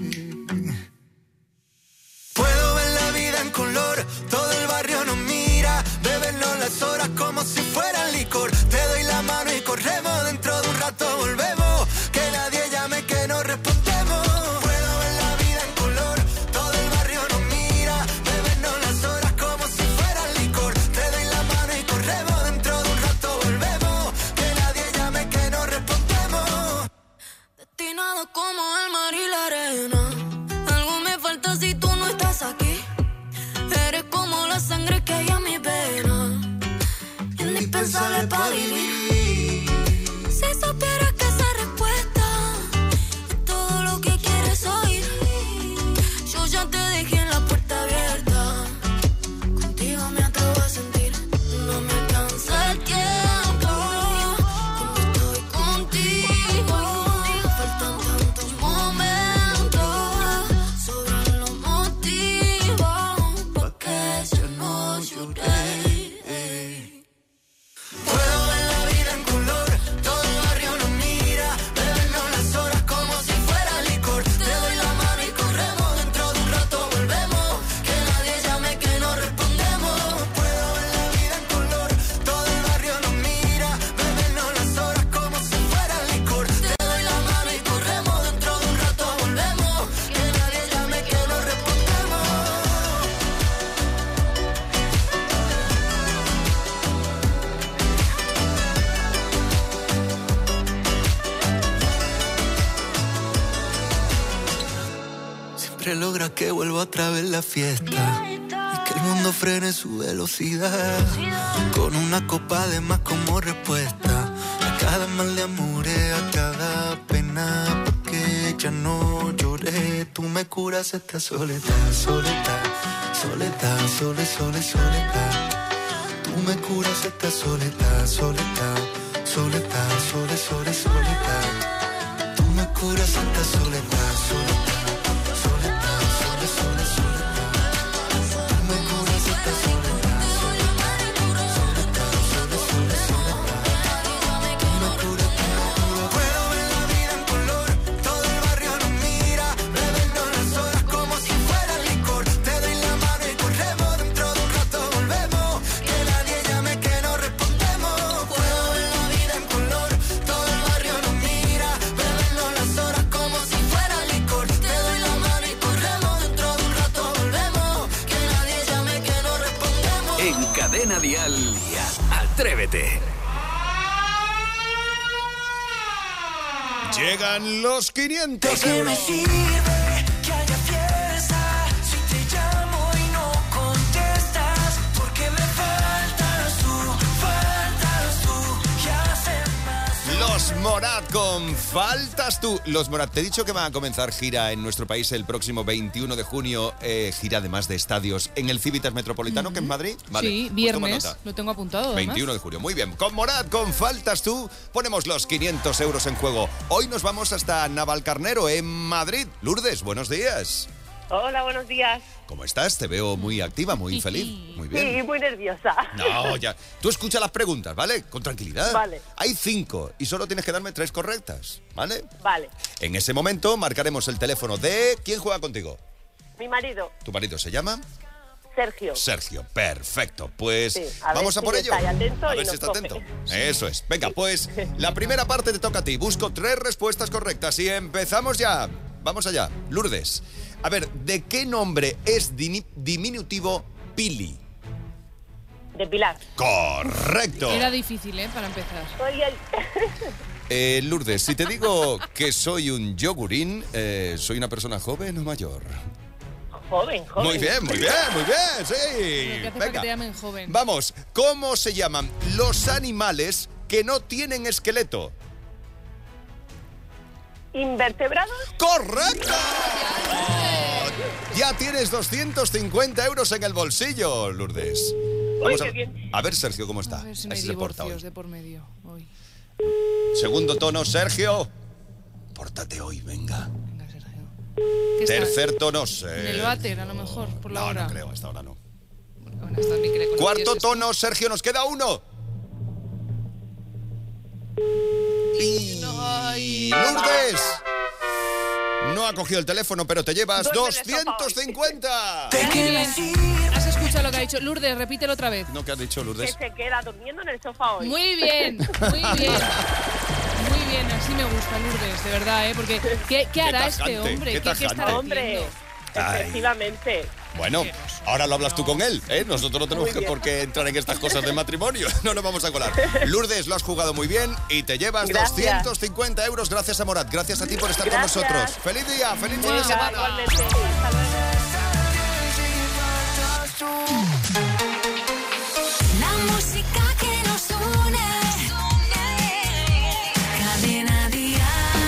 Color, todo el barrio nos mira, bebernos las horas como si fueran licor. Te doy la mano y corremos, dentro de un rato volvemos. Que nadie llame, que no respondemos. Puedo ver la vida en color, todo el barrio nos mira, bebernos las horas como si fueran licor. Te doy la mano y corremos, dentro de un rato volvemos. Que nadie llame, que no respondemos. Destinado como el mar y la arena, algo me falta si tú no estás aquí. Eres como la sangre que hay en mi vena, indispensable para vivir. Si supieras que esa respuesta es todo lo que quieres oír. Yo ya te dejé en la puerta abierta, contigo me atrevo a sentir. No me alcanza el tiempo cuando estoy contigo. Faltan tantos momentos, sobran los motivos. Puedo ver la vida en color, todo el barrio nos mira, bebernos las horas como si fuera licor. Te doy la mano y corremos, dentro de un rato volvemos. Que nadie llame, que no respondemos. Puedo ver la vida en color, todo el barrio nos mira, bebernos las horas como si fuera licor. Te doy la mano y corremos, dentro de un rato volvemos. Que nadie llame, que no respondemos. Siempre logra que vuelva otra vez la fiesta y que el mundo frene su velocidad. Con una copa de más como respuesta a cada mal de amor, a cada pena, porque ya no lloré. Tú me curas esta soledad, soledad, soledad, soledad. Tú me curas esta soledad, soledad, soledad, soledad. Tú me curas esta soledad, soledad. Puedo ver la vida en color, todo el barrio nos mira, bebernos las horas como si fuera licor. Te doy la mano y corremos, dentro de un rato volvemos. Que nadie llame, que no respondemos. Puedo ver la vida en color, todo el barrio nos mira, bebernos las horas como si fuera licor. Te doy la mano y corremos, dentro de un rato volvemos. Que nadie llame, que no respondemos. En Cadena Dial, Atrévete. Llegan los 500 ¿De qué me euros. sirve que haya fiesta si te con Faltas tú. Los Morat, te he dicho que van a comenzar gira en nuestro país el próximo 21 de junio, gira además de estadios en el Civitas Metropolitano, que es Madrid. Vale, sí, pues viernes, toma nota. lo tengo apuntado. 21 de julio, muy bien. Con Morat, con Faltas tú, ponemos los 500 euros en juego. Hoy nos vamos hasta Navalcarnero, en Madrid. Lourdes, buenos días. Hola, buenos días. ¿Cómo estás? Te veo muy activa, muy feliz. Muy bien. Sí, muy nerviosa. No, ya. Tú escucha las preguntas, ¿vale? Con tranquilidad. Vale. Hay 5 y solo tienes que darme 3 correctas, ¿vale? Vale. En ese momento marcaremos el teléfono de... ¿Quién juega contigo? Mi marido. ¿Tu marido se llama? Sergio. Sergio, perfecto. Pues Sí, vamos a por ello. Está atento A y ver si nos está coge. atento. Eso es. Venga, pues la primera parte te toca a ti. Busco 3 respuestas correctas y empezamos ya. Vamos allá. Lourdes. A ver, ¿de qué nombre es diminutivo Pili? De Pilar. Correcto. Era difícil, para empezar. Soy el... Lourdes, si te digo que soy un yogurín, ¿soy una persona joven o mayor? Joven. Muy bien, sí. Pero que hace para que Venga. te llamen joven. Vamos, ¿cómo se llaman los animales que no tienen esqueleto? ¿Invertebrados? ¡Correcto! Ya tienes 250 euros en el bolsillo, Lourdes. Vamos qué bien. a ver, Sergio, ¿cómo está? A ver si no hay Así se porta divorcios hoy. de por medio hoy. Segundo tono, Sergio. Pórtate hoy, venga. ¿Qué está? Tercer tono, En el váter, a lo mejor, por la hora. No creo, hasta ahora no. Bueno, hasta el micro con Cuarto nervios, tono, Sergio, nos queda uno. Lourdes. No ha cogido el teléfono, pero te llevas Duerme en el sofá 250. ¿Has escuchado lo que ha dicho? Lourdes, repítelo otra vez. No, ¿qué has dicho, Que Lourdes? se queda durmiendo en el sofá hoy. Muy bien, muy bien. Muy bien, así me gusta, Lourdes, de verdad, Porque ¿qué hará este tajante, hombre? qué ¿Qué estará tajante. Hombre, Ay. efectivamente. Bueno, ahora lo hablas tú con él, ¿eh? Nosotros no tenemos Muy bien. por qué entrar en estas cosas de matrimonio. No nos vamos a colar. Lourdes, lo has jugado muy bien y te llevas Gracias. 250 euros gracias a Morat. Gracias a ti por estar Gracias. con nosotros. ¡Feliz día! ¡Feliz fin de Venga, semana! igualmente. Hasta luego. La música que nos une. Cadena Dial.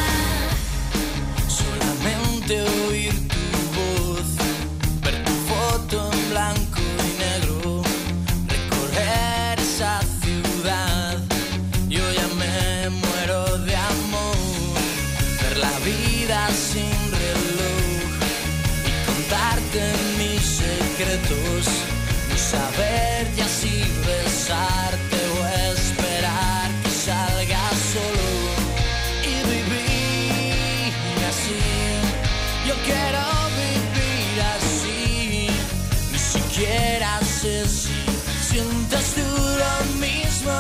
Solamente oír tu voz, ver tu foto en blanco y negro, recorrer esa ciudad. Yo ya me muero de amor, ver la vida sin reloj y contarte mis secretos, no saber ya si besarte o esperar que salga solo y vivir así. Yo quiero vivir así, ni siquiera sé si sientes tú lo mismo.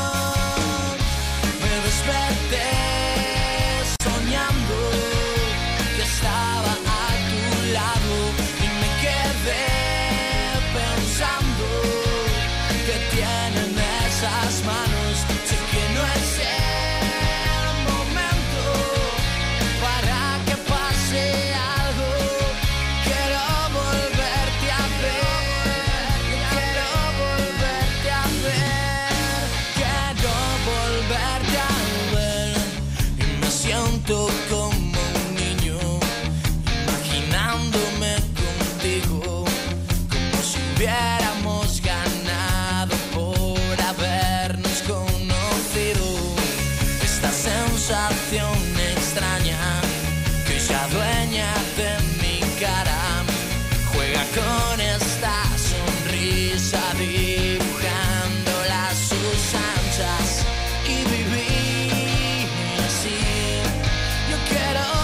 Me desperté soñando que estaba a tu lado y me quedé pensando que tienen esas manos. Sé que no es el momento para que pase algo. Quiero volverte a ver, quiero volverte a ver, quiero volverte a ver. Y me siento como un niño, imaginándome contigo, como si hubiéramos ganado por habernos conocido. Esta sensación extraña que se adueña de mi cara, juega con esta sonrisa dibujando las sus anchas y vivir así. Yo quiero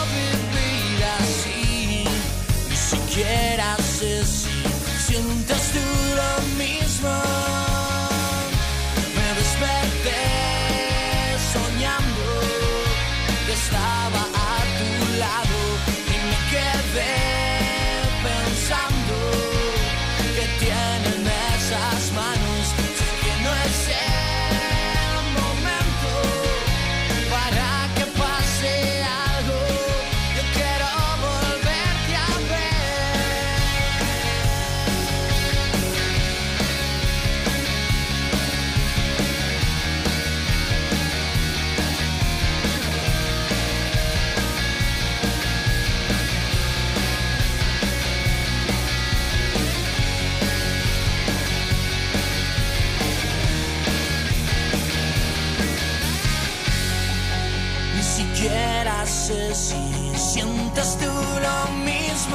siquiera sé si sientes tú lo mismo.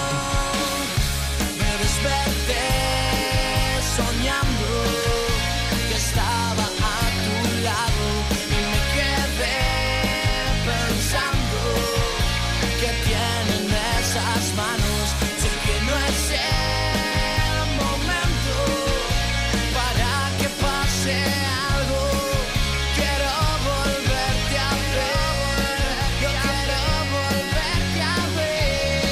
Me desperté soñando que estaba a tu lado y me quedé pensando que tienen esas manos. Sé que no es el momento para que pase algo. Quiero volverte a ver, yo quiero volverte a ver.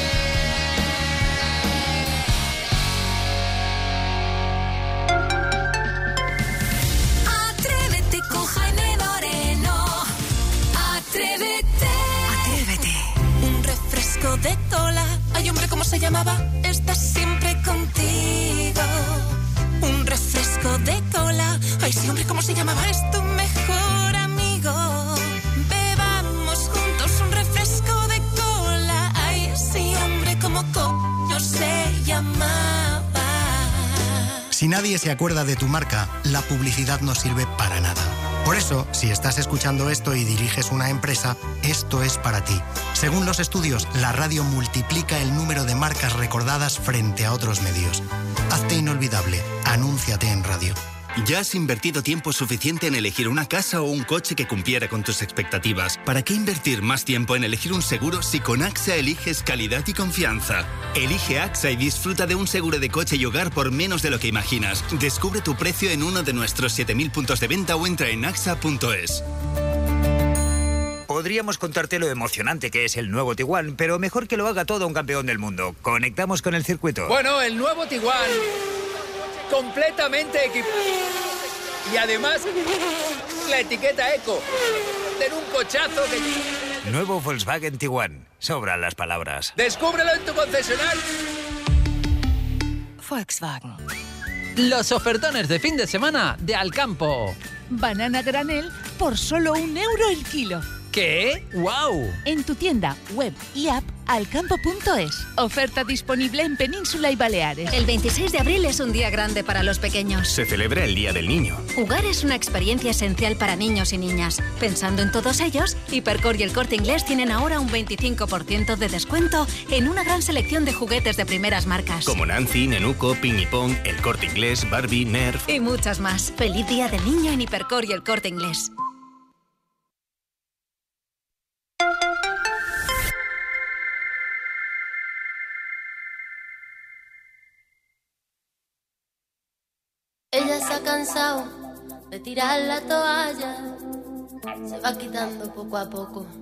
Atrévete con Jaime Moreno. Atrévete. Atrévete. Un refresco de cola. Ay, hombre, ¿cómo se llamaba? Está siempre contigo. Un refresco de cola. Ay, sí, hombre, ¿cómo se llamaba? Es tu mejor amigo. Bebamos juntos un refresco de cola. Ay, sí, hombre, ¿cómo coño se llamaba? Si nadie se acuerda de tu marca, la publicidad no sirve para nada. Por eso, si estás escuchando esto y diriges una empresa, esto es para ti. Según los estudios, la radio multiplica el número de marcas recordadas frente a otros medios. Hazte inolvidable. Anúnciate en radio. Ya has invertido tiempo suficiente en elegir una casa o un coche que cumpliera con tus expectativas. ¿Para qué invertir más tiempo en elegir un seguro si con AXA eliges calidad y confianza? Elige AXA y disfruta de un seguro de coche y hogar por menos de lo que imaginas. Descubre tu precio en uno de nuestros 7.000 puntos de venta o entra en AXA.es. Podríamos contarte lo emocionante que es el nuevo Tiguan, pero mejor que lo haga todo un campeón del mundo. Conectamos con el circuito. Bueno, el nuevo Tiguan, completamente equipado. Y además, la etiqueta Eco. De un cochazo que... Nuevo Volkswagen Tiguan. Sobran las palabras. ¡Descúbrelo en tu concesionario! Volkswagen. Los ofertones de fin de semana de Alcampo. Banana granel por solo €1 el kilo. ¿Qué? ¡Wow! En tu tienda, web y app alcampo.es. Oferta disponible en Península y Baleares. El 26 de abril es un día grande para los pequeños. Se celebra el Día del Niño. Jugar es una experiencia esencial para niños y niñas. Pensando en todos ellos, Hipercor y El Corte Inglés tienen ahora un 25% de descuento en una gran selección de juguetes de primeras marcas. Como Nancy, Nenuco, Ping y Pong, El Corte Inglés, Barbie, Nerf... Y muchas más. Feliz Día del Niño en Hipercor y El Corte Inglés. Ella se ha cansado de tirar la toalla, se va quitando poco a poco